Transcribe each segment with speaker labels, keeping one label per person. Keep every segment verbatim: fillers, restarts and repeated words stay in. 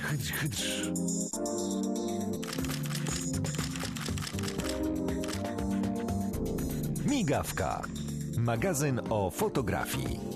Speaker 1: Hydrz, hydrz. Migawka. Magazyn o fotografii.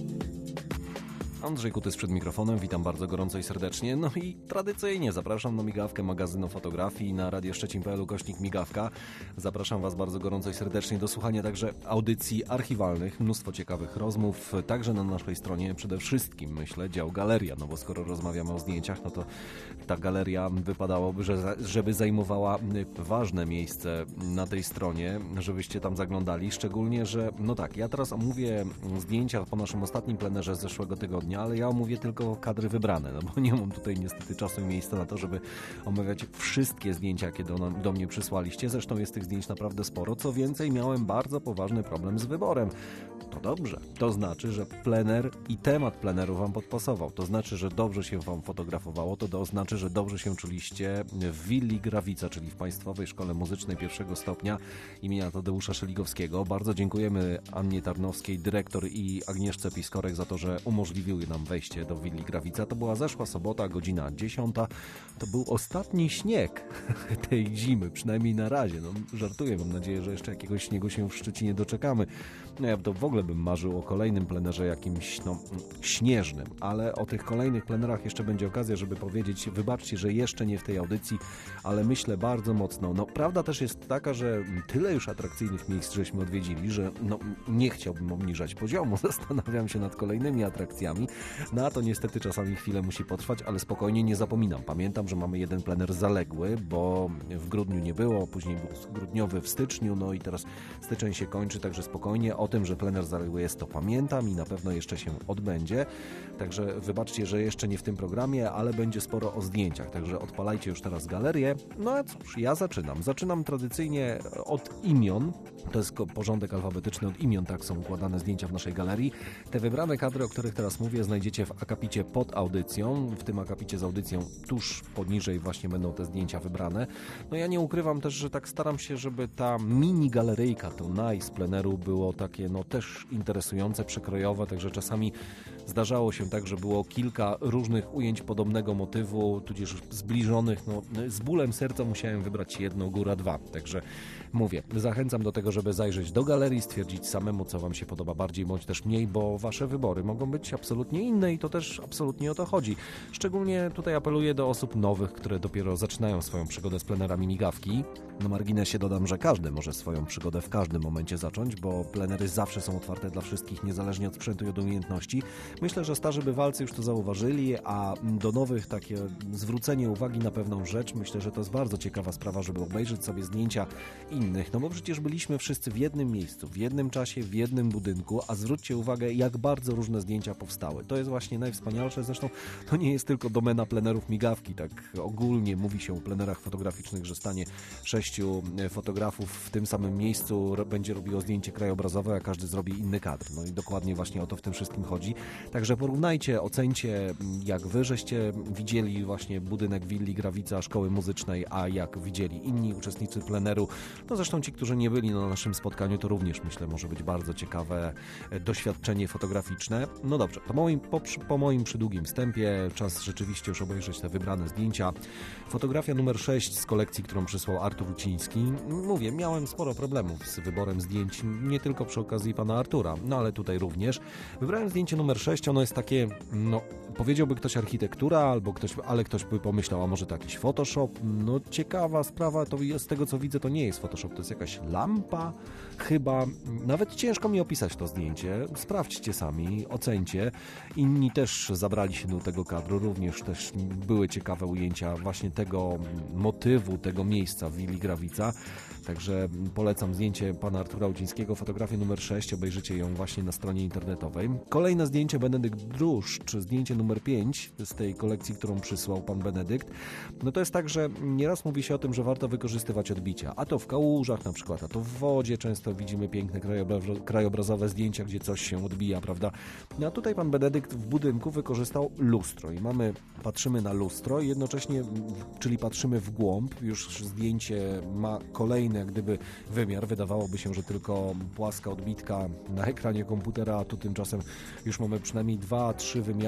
Speaker 1: Andrzej Kutys przed mikrofonem, witam bardzo gorąco i serdecznie. No i tradycyjnie zapraszam na Migawkę, magazyn o fotografii na Radio Szczecin kropka p l ukośnik Migawka. Zapraszam Was bardzo gorąco i serdecznie do słuchania także audycji archiwalnych, mnóstwo ciekawych rozmów, także na naszej stronie przede wszystkim, myślę, dział galeria, no bo skoro rozmawiamy o zdjęciach, no to ta galeria wypadałoby, że, żeby zajmowała ważne miejsce na tej stronie, żebyście tam zaglądali, szczególnie, że no tak, ja teraz omówię zdjęcia po naszym ostatnim plenerze z zeszłego tygodnia, ale ja omówię tylko kadry wybrane, no bo nie mam tutaj niestety czasu i miejsca na to, żeby omawiać wszystkie zdjęcia, jakie do, do mnie przysłaliście. Zresztą jest tych zdjęć naprawdę sporo. Co więcej, miałem bardzo poważny problem z wyborem. To dobrze. To znaczy, że plener i temat pleneru Wam podpasował. To znaczy, że dobrze się Wam fotografowało. To, to znaczy, że dobrze się czuliście w Willi Grawica, czyli w Państwowej Szkole Muzycznej pierwszego stopnia imienia Tadeusza Szeligowskiego. Bardzo dziękujemy Annie Tarnowskiej, dyrektor, i Agnieszce Piskorek za to, że umożliwiły nam wejście do Willi Grawica. To była zeszła sobota, godzina dziesiąta. To był ostatni śnieg tej zimy, przynajmniej na razie. No, żartuję, mam nadzieję, że jeszcze jakiegoś śniegu się w Szczecinie doczekamy. No ja to w ogóle bym marzył o kolejnym plenerze jakimś, no, śnieżnym, ale o tych kolejnych plenerach jeszcze będzie okazja, żeby powiedzieć, wybaczcie, że jeszcze nie w tej audycji, ale myślę bardzo mocno. No, prawda też jest taka, że tyle już atrakcyjnych miejsc żeśmy odwiedzili, że no, nie chciałbym obniżać poziomu. Zastanawiam się nad kolejnymi atrakcjami. Na to niestety czasami chwilę musi potrwać, ale spokojnie, nie zapominam. Pamiętam, że mamy jeden plener zaległy, bo w grudniu nie było, później był grudniowy w styczniu, no i teraz styczeń się kończy, także spokojnie. O tym, że plener zaległy jest, to pamiętam i na pewno jeszcze się odbędzie. Także wybaczcie, że jeszcze nie w tym programie, ale będzie sporo o zdjęciach, także odpalajcie już teraz galerię. No a cóż, ja zaczynam. Zaczynam tradycyjnie od imion. To jest porządek alfabetyczny od imion, tak są układane zdjęcia w naszej galerii. Te wybrane kadry, o których teraz mówię, znajdziecie w akapicie pod audycją. W tym akapicie z audycją tuż poniżej właśnie będą te zdjęcia wybrane. No ja nie ukrywam też, że tak staram się, żeby ta mini galeryjka, to nice z pleneru było takie no też interesujące, przekrojowe, także czasami zdarzało się tak, że było kilka różnych ujęć podobnego motywu, tudzież zbliżonych. No z bólem serca musiałem wybrać jedno, góra dwa. Także mówię, zachęcam do tego, żeby zajrzeć do galerii, stwierdzić samemu, co Wam się podoba bardziej bądź też mniej, bo Wasze wybory mogą być absolutnie inne i to też absolutnie o to chodzi. Szczególnie tutaj apeluję do osób nowych, które dopiero zaczynają swoją przygodę z plenerami Migawki. Na marginesie dodam, że każdy może swoją przygodę w każdym momencie zacząć, bo plenery zawsze są otwarte dla wszystkich, niezależnie od sprzętu i od umiejętności. Myślę, że starzy bywalcy już to zauważyli, a do nowych takie zwrócenie uwagi na pewną rzecz, myślę, że to jest bardzo ciekawa sprawa, żeby obejrzeć sobie zdjęcia innych, no bo przecież byliśmy wszyscy w jednym miejscu, w jednym czasie, w jednym budynku, a zwróćcie uwagę, jak bardzo różne zdjęcia powstały. To jest właśnie najwspanialsze, zresztą to nie jest tylko domena plenerów Migawki, tak ogólnie mówi się o plenerach fotograficznych, że stanie sześciu fotografów w tym samym miejscu, będzie robiło zdjęcie krajobrazowe, a każdy zrobi inny kadr. No i dokładnie właśnie o to w tym wszystkim chodzi. Także porównajcie, ocencie, jak wy żeście widzieli właśnie budynek Willi Grawica Szkoły Muzycznej, a jak widzieli inni uczestnicy pleneru. No zresztą ci, którzy nie byli na naszym spotkaniu, to również myślę, może być bardzo ciekawe doświadczenie fotograficzne. No dobrze, po moim, po, po moim przydługim wstępie czas rzeczywiście już obejrzeć te wybrane zdjęcia. Fotografia numer sześć z kolekcji, którą przysłał Artur Uciński. Mówię, miałem sporo problemów z wyborem zdjęć, nie tylko przy okazji pana Artura, no ale tutaj również. Wybrałem zdjęcie numer sześć, ono jest takie, no powiedziałby ktoś architektura, albo ktoś, ale ktoś by pomyślał, a może to jakiś Photoshop. No ciekawa sprawa, to jest, z tego co widzę, to nie jest Photoshop, to jest jakaś lampa chyba. Nawet ciężko mi opisać to zdjęcie. Sprawdźcie sami, ocencie. Inni też zabrali się do tego kadru, również też były ciekawe ujęcia właśnie tego motywu, tego miejsca w Willi Grawica. Także polecam zdjęcie pana Artura Ucińskiego, fotografię numer sześć, obejrzycie ją właśnie na stronie internetowej. Kolejne zdjęcie Benedykt Druszcz, zdjęcie numer pięć z tej kolekcji, którą przysłał pan Benedykt. No to jest tak, że nieraz mówi się o tym, że warto wykorzystywać odbicia, a to w kałużach na przykład, a to w wodzie, często widzimy piękne krajobrazowe zdjęcia, gdzie coś się odbija, prawda? No a tutaj pan Benedykt w budynku wykorzystał lustro i mamy, patrzymy na lustro i jednocześnie, czyli patrzymy w głąb, już zdjęcie ma kolejny jak gdyby wymiar, wydawałoby się, że tylko płaska odbitka na ekranie komputera, a tu tymczasem już mamy przynajmniej dwa, trzy wymiary, no bo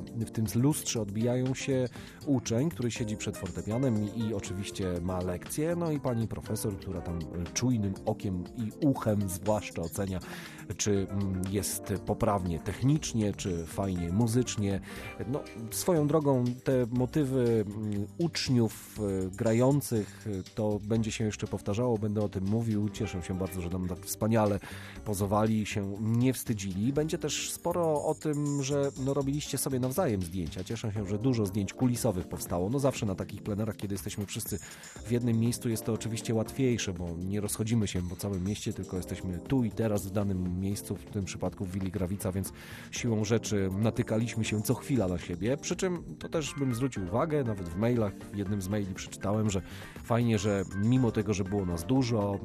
Speaker 1: w tym lustrze odbijają się uczeń, który siedzi przed fortepianem i, i oczywiście ma lekcję, no i pani profesor, która tam czujnym okiem i uchem zwłaszcza ocenia, czy jest poprawnie technicznie, czy fajnie muzycznie. No, swoją drogą te motywy uczniów grających to będzie się jeszcze powtarzało, będę o tym mówił. Cieszę się bardzo, że nam tak wspaniale pozowali i się nie wstydzili. Będzie też sporo o tym, że no, robiliście sobie nawzajem zdjęcia. Cieszę się, że dużo zdjęć kulisowych powstało. No zawsze na takich plenerach, kiedy jesteśmy wszyscy w jednym miejscu, jest to oczywiście łatwiejsze, bo nie rozchodzimy się po całym mieście, tylko jesteśmy tu i teraz w danym miejscu, w tym przypadku w Willi Grawica, więc siłą rzeczy natykaliśmy się co chwila na siebie, przy czym to też bym zwrócił uwagę, nawet w mailach, w jednym z maili przeczytałem, że fajnie, że mimo tego, że było nas dużo,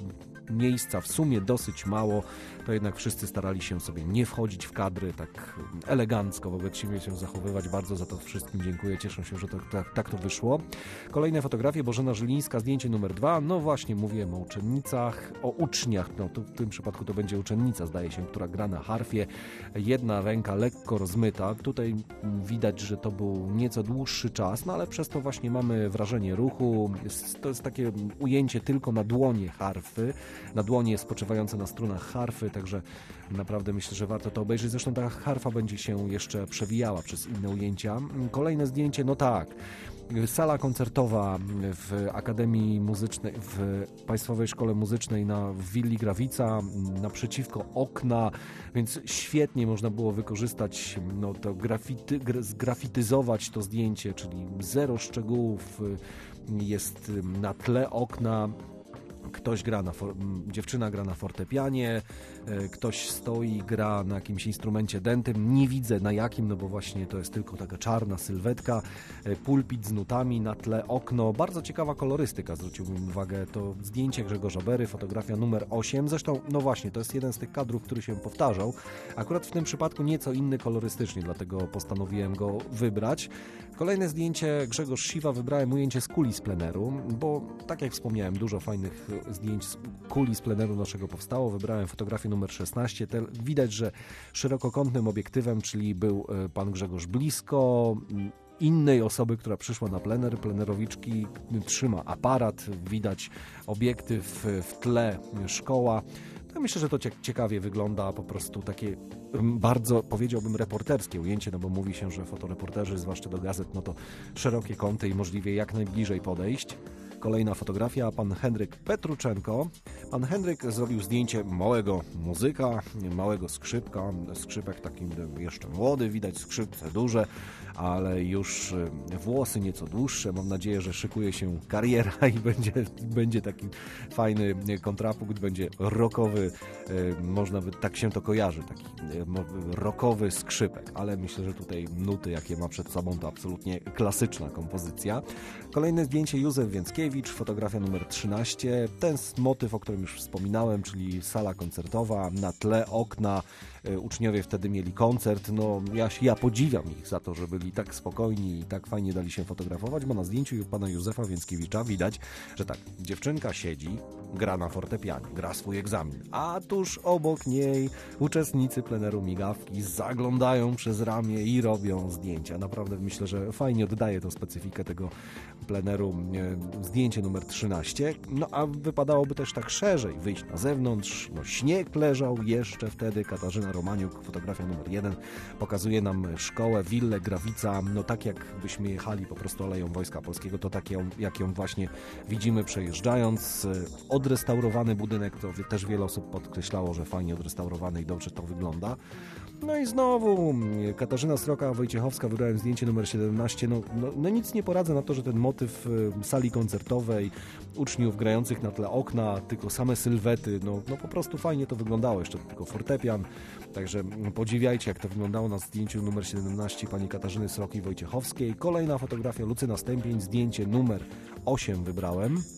Speaker 1: miejsca w sumie dosyć mało, to jednak wszyscy starali się sobie nie wchodzić w kadry, tak elegancko wobec siebie się zachowywać. Bardzo za to wszystkim dziękuję, cieszę się, że to, tak, tak to wyszło. Kolejne fotografie, Bożena Żylińska, zdjęcie numer dwa, no właśnie mówiłem o uczennicach, o uczniach, no tu w tym przypadku to będzie uczennica, zdaje się, która gra na harfie, jedna ręka lekko rozmyta, tutaj widać, że to był nieco dłuższy czas, no ale przez to właśnie mamy wrażenie ruchu, jest, to jest takie ujęcie tylko na dłonie harfy, na dłonie spoczywające na strunach harfy, także naprawdę myślę, że warto to obejrzeć. Zresztą ta harfa będzie się jeszcze przewijała przez inne ujęcia. Kolejne zdjęcie, no tak, sala koncertowa w Akademii Muzycznej, w Państwowej Szkole Muzycznej na w Willi Grawica, naprzeciwko okna, więc świetnie można było wykorzystać, no to grafity, zgrafityzować to zdjęcie, czyli zero szczegółów, jest na tle okna. Ktoś gra na, for... dziewczyna gra na fortepianie, ktoś stoi, gra na jakimś instrumencie dętym, nie widzę na jakim, no bo właśnie to jest tylko taka czarna sylwetka, pulpit z nutami, na tle okno, bardzo ciekawa kolorystyka, zwróciłbym uwagę, to zdjęcie Grzegorza Bery, fotografia numer osiem, zresztą no właśnie, to jest jeden z tych kadrów, który się powtarzał, akurat w tym przypadku nieco inny kolorystycznie, dlatego postanowiłem go wybrać. Kolejne zdjęcie, Grzegorz Siwa, wybrałem ujęcie z kuli z pleneru, bo tak jak wspomniałem, dużo fajnych zdjęć z kuli z pleneru naszego powstało. Wybrałem fotografię numer szesnaście. Te, widać, że szerokokątnym obiektywem, czyli był pan Grzegorz blisko innej osoby, która przyszła na plener, plenerowiczki, trzyma aparat, widać obiektyw w tle, szkoła. Ja myślę, że to ciekawie wygląda, po prostu takie bardzo, powiedziałbym, reporterskie ujęcie, no bo mówi się, że fotoreporterzy, zwłaszcza do gazet, no to szerokie kąty i możliwie jak najbliżej podejść. Kolejna fotografia, pan Henryk Petruczenko. Pan Henryk zrobił zdjęcie małego muzyka, małego skrzypka, skrzypek taki jeszcze młody, widać skrzypce duże, ale już włosy nieco dłuższe. Mam nadzieję, że szykuje się kariera i będzie, będzie taki fajny kontrapunkt, będzie rockowy, można by, tak się to kojarzy, taki rockowy skrzypek, ale myślę, że tutaj nuty, jakie ma przed sobą, to absolutnie klasyczna kompozycja. Kolejne zdjęcie, Józef Więckiewicz, fotografia numer trzynaście. Ten motyw, o którym już wspominałem, czyli sala koncertowa, na tle okna, uczniowie wtedy mieli koncert. No, ja, ja podziwiam ich za to, że byli tak spokojni i tak fajnie dali się fotografować, bo na zdjęciu pana Józefa Więckiewicza widać, że tak, dziewczynka siedzi, gra na fortepianie, gra swój egzamin, a tuż obok niej uczestnicy pleneru Migawki zaglądają przez ramię i robią zdjęcia. Naprawdę myślę, że fajnie oddaje to specyfikę tego pleneru zdjęcie numer trzynaście. No a wypadałoby też tak szerzej wyjść na zewnątrz. No, śnieg leżał jeszcze wtedy. Katarzyna Romaniuk, fotografia numer jeden, pokazuje nam szkołę, willę Grawica. No tak jakbyśmy jechali po prostu Aleją Wojska Polskiego, to tak ją, jak ją właśnie widzimy przejeżdżając. Odrestaurowany budynek, to też wiele osób podkreślało, że fajnie odrestaurowany i dobrze to wygląda. No i znowu Katarzyna Sroka-Wojciechowska, wybrałem zdjęcie numer siedemnaście. No, no, no nic nie poradzę na to, że ten motyw sali koncertowej, uczniów grających na tle okna, tylko same sylwety, no, no po prostu fajnie to wyglądało, jeszcze tylko fortepian, także podziwiajcie, jak to wyglądało na zdjęciu numer siedemnaście pani Katarzyny Sroki-Wojciechowskiej. Kolejna fotografia, Lucyna Stępień, zdjęcie numer osiem wybrałem.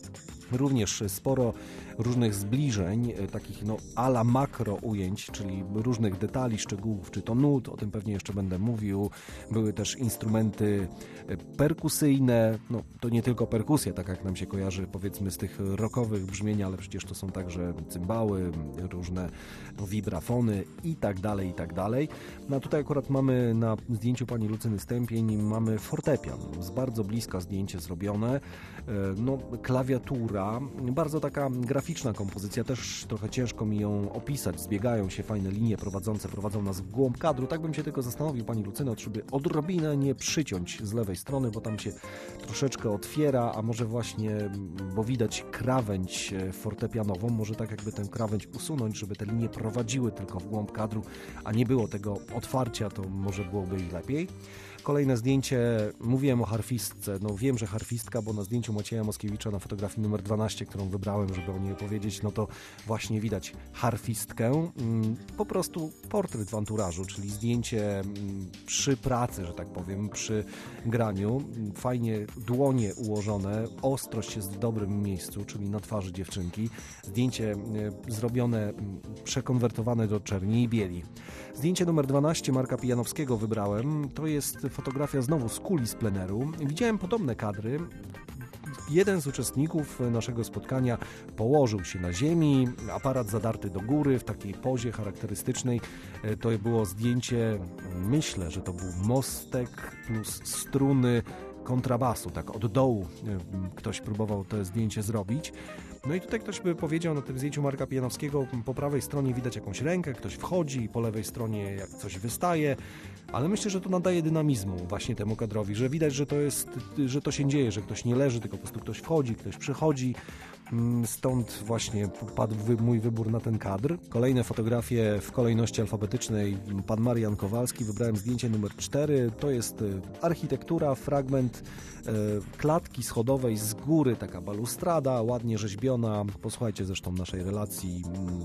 Speaker 1: Również sporo różnych zbliżeń, takich no ala makro ujęć, czyli różnych detali, szczegółów, czy to nut, o tym pewnie jeszcze będę mówił. Były też instrumenty perkusyjne, no to nie tylko perkusja, tak jak nam się kojarzy powiedzmy z tych rockowych brzmień, ale przecież to są także cymbały, różne wibrafony i tak dalej, i tak dalej. No a tutaj akurat mamy na zdjęciu pani Lucyny Stępień, mamy fortepian, z bardzo bliska zdjęcie zrobione, no klawiatura, bardzo taka graficzna kompozycja, też trochę ciężko mi ją opisać, zbiegają się fajne linie prowadzące, prowadzą nas w głąb kadru, tak bym się tylko zastanowił pani Lucyno, żeby odrobinę nie przyciąć z lewej strony, bo tam się troszeczkę otwiera, a może właśnie, bo widać krawędź fortepianową, może tak jakby tę krawędź usunąć, żeby te linie prowadziły tylko w głąb kadru, a nie było tego otwarcia, to może byłoby i lepiej. Kolejne zdjęcie, mówiłem o harfistce, no wiem, że harfistka, bo na zdjęciu Macieja Moskiewicza na fotografii numer dwanaście, którą wybrałem, żeby o niej opowiedzieć, no to właśnie widać harfistkę, po prostu portret w anturażu, czyli zdjęcie przy pracy, że tak powiem, przy graniu, fajnie dłonie ułożone, ostrość jest w dobrym miejscu, czyli na twarzy dziewczynki, zdjęcie zrobione, przekonwertowane do czerni i bieli. Zdjęcie numer dwanaście Marka Pijanowskiego wybrałem, to jest fotografia znowu z kuli z pleneru. Widziałem podobne kadry. Jeden z uczestników naszego spotkania położył się na ziemi, aparat zadarty do góry w takiej pozie charakterystycznej. To było zdjęcie, myślę, że to był mostek plus struny kontrabasu, tak od dołu ktoś próbował to zdjęcie zrobić. No i tutaj ktoś by powiedział na tym zdjęciu Marka Pijanowskiego, po prawej stronie widać jakąś rękę, ktoś wchodzi, po lewej stronie jak coś wystaje, ale myślę, że to nadaje dynamizmu właśnie temu kadrowi, że widać, że to jest, że to się dzieje, że ktoś nie leży, tylko po prostu ktoś wchodzi, ktoś przychodzi. Stąd właśnie padł mój wybór na ten kadr. Kolejne fotografie w kolejności alfabetycznej. Pan Marian Kowalski, wybrałem zdjęcie numer cztery. To jest architektura, fragment klatki schodowej z góry, taka balustrada, ładnie rzeźbiona. Posłuchajcie zresztą naszej relacji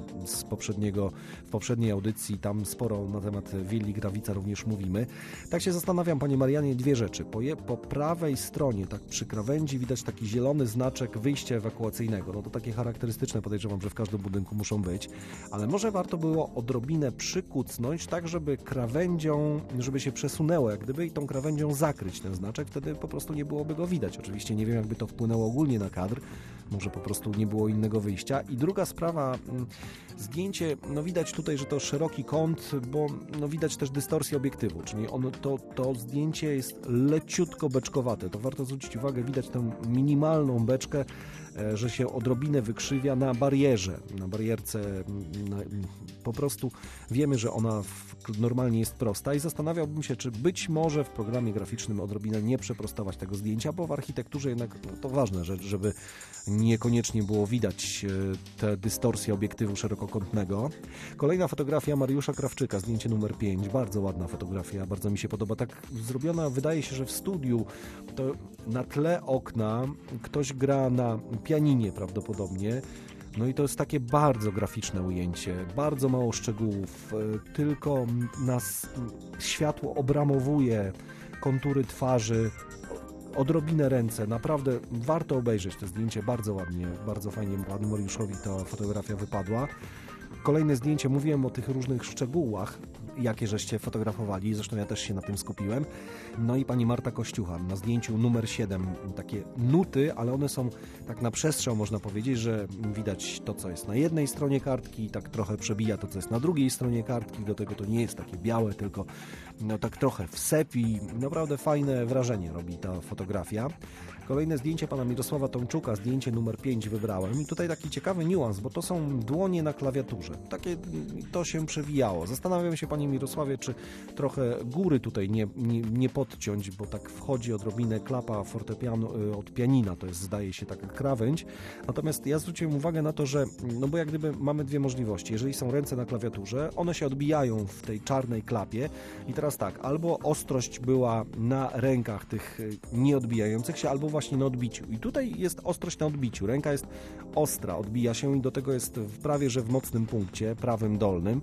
Speaker 1: z poprzedniego, w poprzedniej audycji, tam sporo na temat willi Grawica również mówimy. Tak się zastanawiam, panie Marianie, dwie rzeczy. Po, je, po prawej stronie, tak przy krawędzi, widać taki zielony znaczek wyjścia ewakuacyjnego. No to takie charakterystyczne, podejrzewam, że w każdym budynku muszą być, ale może warto było odrobinę przykucnąć, tak żeby krawędzią, żeby się przesunęło jak gdyby i tą krawędzią zakryć ten znaczek, wtedy po prostu nie byłoby go widać. Oczywiście nie wiem, jakby to wpłynęło ogólnie na kadr, może po prostu nie było innego wyjścia. I druga sprawa, zdjęcie, no widać tutaj, że to szeroki kąt, bo no widać też dystorsję obiektywu, czyli ono, to, to zdjęcie jest leciutko beczkowate, to warto zwrócić uwagę, widać tę minimalną beczkę, że się odrobinę wykrzywia na barierze, na barierce, na, po prostu wiemy, że ona w, normalnie jest prosta i zastanawiałbym się, czy być może w programie graficznym odrobinę nie przeprostować tego zdjęcia, bo w architekturze jednak no, to ważna rzecz, żeby niekoniecznie było widać tę dystorsję obiektywu szerokokątnego. Kolejna fotografia Mariusza Krawczyka, zdjęcie numer pięć, bardzo ładna fotografia, bardzo mi się podoba, tak zrobiona, wydaje się, że w studiu, to na tle okna ktoś gra na pianinie prawdopodobnie. No i to jest takie bardzo graficzne ujęcie, bardzo mało szczegółów, tylko nas światło obramowuje kontury twarzy, odrobinę ręce, naprawdę warto obejrzeć to zdjęcie, bardzo ładnie, bardzo fajnie panu Mariuszowi ta fotografia wypadła. Kolejne zdjęcie, mówiłem o tych różnych szczegółach, jakie żeście fotografowali, zresztą ja też się na tym skupiłem. No i pani Marta Kościucha na zdjęciu numer siedem, takie nuty, ale one są tak na przestrzał, można powiedzieć, że widać to, co jest na jednej stronie kartki, tak trochę przebija to, co jest na drugiej stronie kartki, do tego to nie jest takie białe, tylko no tak trochę w sepi, naprawdę fajne wrażenie robi ta fotografia. Kolejne zdjęcie pana Mirosława Tomczuka, zdjęcie numer pięć wybrałem i tutaj taki ciekawy niuans, bo to są dłonie na klawiaturze. Takie to się przewijało. Zastanawiam się, panie Mirosławie, czy trochę góry tutaj nie, nie, nie podciąć, bo tak wchodzi odrobinę klapa fortepianu od pianina, to jest zdaje się taka krawędź. Natomiast ja zwróciłem uwagę na to, że no bo jak gdyby mamy dwie możliwości. Jeżeli są ręce na klawiaturze, one się odbijają w tej czarnej klapie i teraz tak, albo ostrość była na rękach tych nieodbijających się, albo właśnie na odbiciu. I tutaj jest ostrość na odbiciu. Ręka jest ostra, odbija się i do tego jest w prawie, że w mocnym punkcie, prawym dolnym.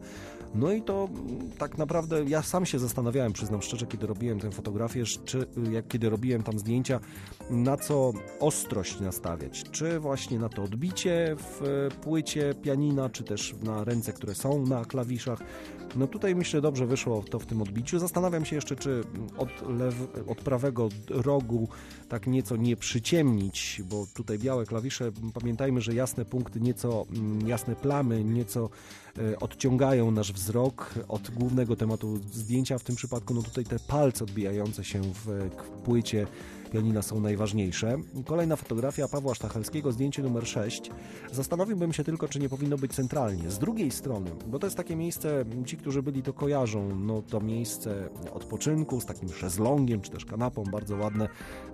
Speaker 1: No i to tak naprawdę ja sam się zastanawiałem, przyznam szczerze, kiedy robiłem tę fotografię, czy jak kiedy robiłem tam zdjęcia, na co ostrość nastawiać. Czy właśnie na to odbicie w płycie pianina, czy też na ręce, które są na klawiszach. No tutaj myślę, dobrze wyszło to w tym odbiciu. Zastanawiam się jeszcze, czy od, lew- od prawego rogu tak nieco nie przyciemnić, bo tutaj białe klawisze, pamiętajmy, że jasne punkty, nieco jasne plamy, nieco odciągają nasz wzrok od głównego tematu zdjęcia. W tym przypadku no tutaj te palce odbijające się w płycie pianina są najważniejsze. Kolejna fotografia Pawła Sztachelskiego, zdjęcie numer sześć. Zastanowiłbym się tylko, czy nie powinno być centralnie. Z drugiej strony, bo to jest takie miejsce, ci, którzy byli, to kojarzą, no to miejsce odpoczynku z takim szezlongiem, czy też kanapą, bardzo ładne,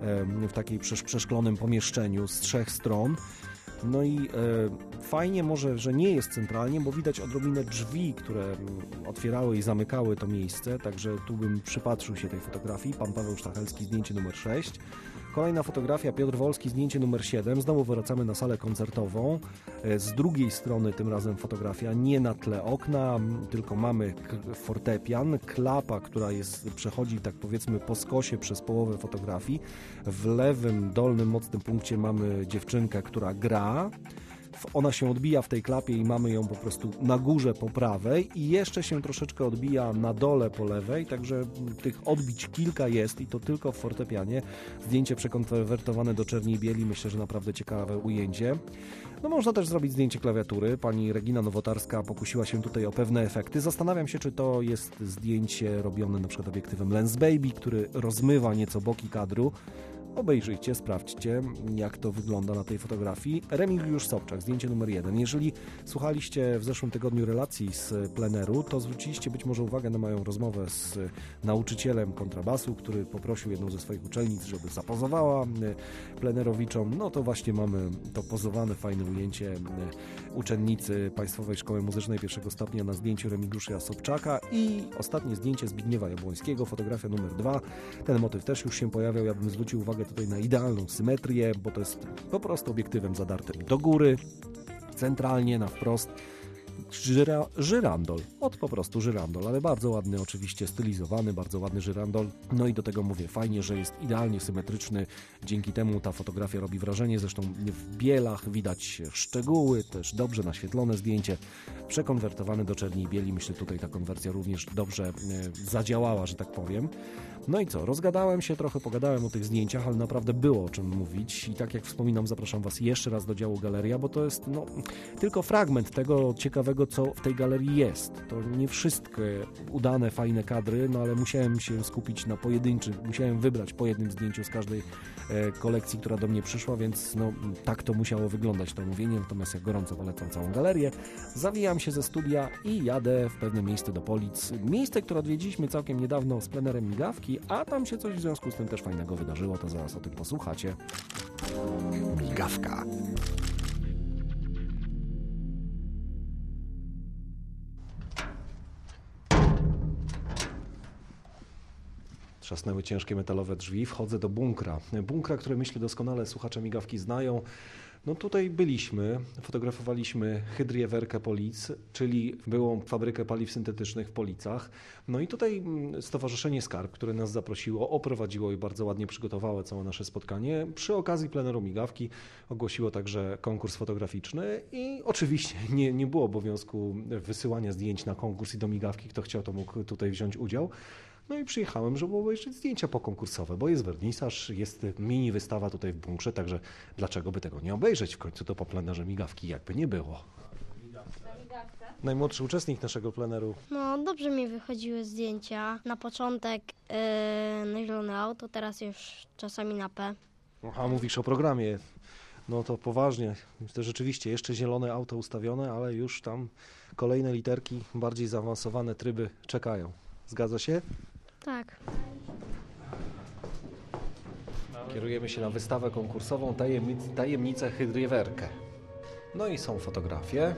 Speaker 1: w takiej przeszklonym pomieszczeniu z trzech stron. No i e, fajnie może, że nie jest centralnie, bo widać odrobinę drzwi, które otwierały i zamykały to miejsce, także tu bym przypatrzył się tej fotografii. Pan Paweł Sztachelski, zdjęcie numer sześć. Kolejna fotografia, Piotr Wolski, zdjęcie numer siedem. Znowu wracamy na salę koncertową. Z drugiej strony tym razem fotografia nie na tle okna, tylko mamy fortepian, klapa, która jest, przechodzi tak powiedzmy po skosie przez połowę fotografii. W lewym dolnym mocnym punkcie mamy dziewczynkę, która gra. Ona się odbija w tej klapie i mamy ją po prostu na górze po prawej i jeszcze się troszeczkę odbija na dole po lewej, także tych odbić kilka jest i to tylko w fortepianie. Zdjęcie przekonwertowane do czerni i bieli, myślę, że naprawdę ciekawe ujęcie. No można też zrobić zdjęcie klawiatury. Pani Regina Nowotarska pokusiła się tutaj o pewne efekty. Zastanawiam się, czy to jest zdjęcie robione na przykład obiektywem Lens Baby, który rozmywa nieco boki kadru. Obejrzyjcie, sprawdźcie, jak to wygląda na tej fotografii. Remigiusz Sobczak, zdjęcie numer jeden. Jeżeli słuchaliście w zeszłym tygodniu relacji z pleneru, to zwróciliście być może uwagę na moją rozmowę z nauczycielem kontrabasu, który poprosił jedną ze swoich uczennic, żeby zapozowała plenerowiczom. No to właśnie mamy to pozowane, fajne ujęcie uczennicy Państwowej Szkoły Muzycznej pierwszego stopnia na zdjęciu Remigiusza Sobczaka i ostatnie zdjęcie Zbigniewa Jabłońskiego, fotografia numer dwa. Ten motyw też już się pojawiał, ja bym zwrócił uwagę tutaj na idealną symetrię, bo to jest po prostu obiektywem zadartym do góry, centralnie, na wprost. Żyra, żyrandol, od po prostu żyrandol, ale bardzo ładny, oczywiście stylizowany, bardzo ładny żyrandol. No i do tego mówię, fajnie, że jest idealnie symetryczny, dzięki temu ta fotografia robi wrażenie, zresztą w bielach widać szczegóły, też dobrze naświetlone zdjęcie, przekonwertowane do czerni i bieli. Myślę, tutaj ta konwersja również dobrze zadziałała, że tak powiem. No i co, rozgadałem się trochę, pogadałem o tych zdjęciach, ale naprawdę było o czym mówić i tak jak wspominam, zapraszam Was jeszcze raz do działu Galeria, bo to jest no, tylko fragment tego ciekawego, co w tej galerii jest. To nie wszystkie udane, fajne kadry, no ale musiałem się skupić na pojedynczych, musiałem wybrać po jednym zdjęciu z każdej e, kolekcji, która do mnie przyszła, więc no tak to musiało wyglądać to mówienie, natomiast ja gorąco polecam całą galerię. Zawijam się ze studia i jadę w pewne miejsce do Polic. Miejsce, które odwiedziliśmy całkiem niedawno z plenerem Migawki, a tam się coś w związku z tym też fajnego wydarzyło, to zaraz o tym posłuchacie.
Speaker 2: Migawka.
Speaker 1: Trzasnęły ciężkie metalowe drzwi, wchodzę do bunkra. Bunkra, który myślę doskonale słuchacze Migawki znają. No tutaj byliśmy, fotografowaliśmy Hydriewerkę Polic, czyli byłą fabrykę paliw syntetycznych w Policach. No i tutaj Stowarzyszenie Skarb, które nas zaprosiło, oprowadziło i bardzo ładnie przygotowało całe nasze spotkanie. Przy okazji pleneru Migawki ogłosiło także konkurs fotograficzny i oczywiście nie, nie było obowiązku wysyłania zdjęć na konkurs i do Migawki. Kto chciał, to mógł tutaj wziąć udział. No i przyjechałem, żeby obejrzeć zdjęcia pokonkursowe, bo jest wernisaż, jest mini wystawa tutaj w bunkrze, także dlaczego by tego nie obejrzeć? W końcu to po plenerze Migawki jakby nie było. Najmłodszy uczestnik naszego pleneru.
Speaker 3: No dobrze mi wychodziły zdjęcia. Na początek yy, na zielone auto, teraz już czasami na P.
Speaker 1: Aha, mówisz o programie. No to poważnie. To rzeczywiście jeszcze zielone auto ustawione, ale już tam kolejne literki, bardziej zaawansowane tryby czekają. Zgadza się?
Speaker 3: Tak.
Speaker 1: Kierujemy się na wystawę konkursową Tajemnic Tajemnice Hydriewerkę. No i są fotografie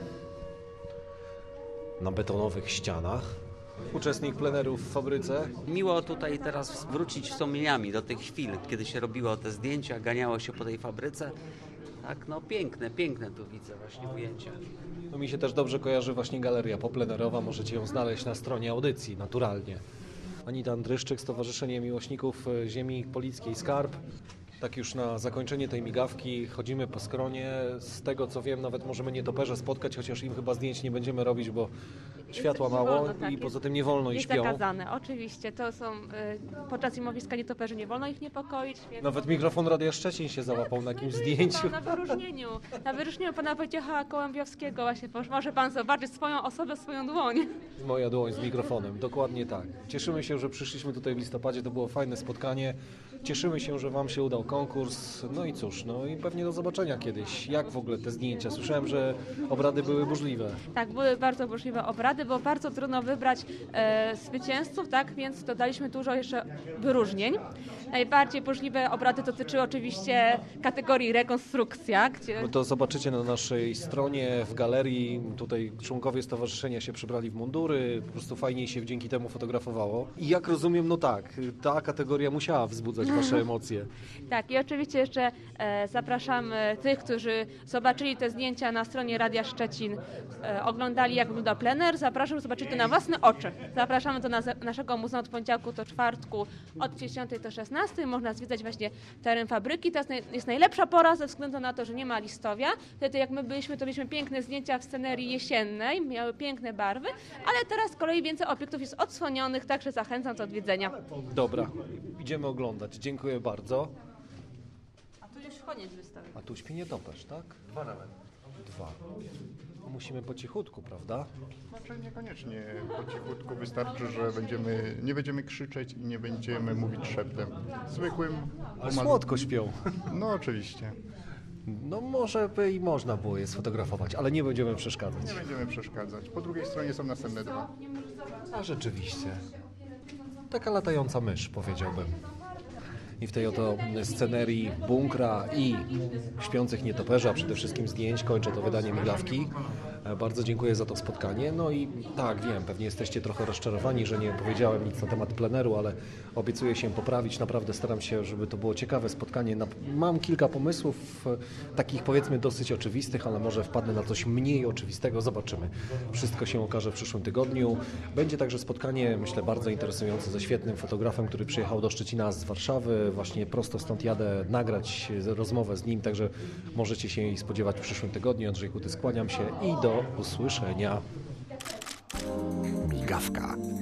Speaker 1: na betonowych ścianach. Uczestnik pleneru w fabryce.
Speaker 4: Miło tutaj teraz wrócić wspomnieniami do tych chwil, kiedy się robiło te zdjęcia, ganiało się po tej fabryce.
Speaker 2: Tak, no piękne, piękne tu widzę właśnie ujęcia.
Speaker 1: No mi się też dobrze kojarzy właśnie Galeria Poplenerowa, możecie ją znaleźć na stronie audycji, naturalnie. Anita Andryszczyk, Stowarzyszenie Miłośników Ziemi Polickiej Skarb. Tak już na zakończenie tej migawki chodzimy po skronie. Z tego co wiem, nawet możemy nietoperze spotkać, chociaż im chyba zdjęć nie będziemy robić, bo światła
Speaker 4: Nie
Speaker 1: mało
Speaker 4: wolno, tak,
Speaker 1: i
Speaker 4: jest-
Speaker 1: poza tym nie wolno i
Speaker 4: Jest
Speaker 1: śpią.
Speaker 4: zakazane, oczywiście. To są, y, podczas zimowiska nietoperzy nie wolno ich niepokoić. Więc...
Speaker 1: Nawet mikrofon Radia Szczecin się załapał na jakimś zdjęciu.
Speaker 4: Na wyróżnieniu, na wyróżnieniu pana Wojciecha Kołębiowskiego właśnie, może pan zobaczyć swoją osobę, swoją dłoń.
Speaker 1: Moja dłoń z mikrofonem, dokładnie tak. Cieszymy się, że przyszliśmy tutaj w listopadzie, to było fajne spotkanie. Cieszymy się, że Wam się udał konkurs. No i cóż, no i pewnie do zobaczenia kiedyś. Jak w ogóle te zdjęcia? Słyszałem, że obrady były burzliwe.
Speaker 4: Tak, były bardzo burzliwe obrady, było bardzo trudno wybrać e, zwycięzców, tak, więc dodaliśmy dużo jeszcze wyróżnień. Najbardziej burzliwe obrady dotyczyły oczywiście kategorii rekonstrukcja, gdzie...
Speaker 1: No to zobaczycie na naszej stronie, w galerii. Tutaj członkowie stowarzyszenia się przybrali w mundury, po prostu fajniej się dzięki temu fotografowało. I jak rozumiem, no tak, ta kategoria musiała wzbudzać Wasze emocje.
Speaker 4: Tak, i oczywiście jeszcze e, zapraszamy tych, którzy zobaczyli te zdjęcia na stronie Radia Szczecin, e, oglądali jak wygląda plener, zapraszam zobaczyć to na własne oczy. Zapraszamy do nas, naszego muzeum od poniedziałku do czwartku od dziesiątej do szesnastej. Można zwiedzać właśnie teren fabryki. Teraz naj, jest najlepsza pora ze względu na to, że nie ma listowia. Wtedy jak my byliśmy, to mieliśmy piękne zdjęcia w scenerii jesiennej, miały piękne barwy, ale teraz z kolei więcej obiektów jest odsłonionych, także zachęcam do odwiedzenia.
Speaker 1: Dobra, idziemy oglądać. Dziękuję bardzo.
Speaker 4: A tu już koniec wystawy.
Speaker 1: A tu śpi nietoperz, tak? Dwa nawet. Dwa. No musimy po cichutku, prawda?
Speaker 5: Znaczy niekoniecznie po cichutku, wystarczy, że będziemy, nie będziemy krzyczeć i nie będziemy mówić szeptem. Zwykłym,
Speaker 1: Ale
Speaker 5: pomal-
Speaker 1: słodko śpią.
Speaker 5: No oczywiście,
Speaker 1: No może by i można było je sfotografować, ale nie będziemy
Speaker 5: nie
Speaker 1: przeszkadzać.
Speaker 5: będziemy przeszkadzać. Po drugiej stronie są następne dwa.
Speaker 1: A rzeczywiście. Taka latająca mysz, powiedziałbym. I w tej oto scenerii bunkra i śpiących nietoperzy, a przede wszystkim zdjęć kończę to wydanie migawki. E, Bardzo dziękuję za to spotkanie. No i tak, wiem, pewnie jesteście trochę rozczarowani, że nie powiedziałem nic na temat pleneru, ale obiecuję się poprawić. Naprawdę staram się, żeby to było ciekawe spotkanie. Na- Mam kilka pomysłów, e, takich powiedzmy dosyć oczywistych, ale może wpadnę na coś mniej oczywistego. Zobaczymy. Wszystko się okaże w przyszłym tygodniu. Będzie także spotkanie, myślę, bardzo interesujące ze świetnym fotografem, który przyjechał do Szczecina z Warszawy. Właśnie prosto stąd jadę nagrać rozmowę z nim, także możecie się jej spodziewać w przyszłym tygodniu. Andrzej Kuty, skłaniam się i do usłyszenia.
Speaker 6: Migawka.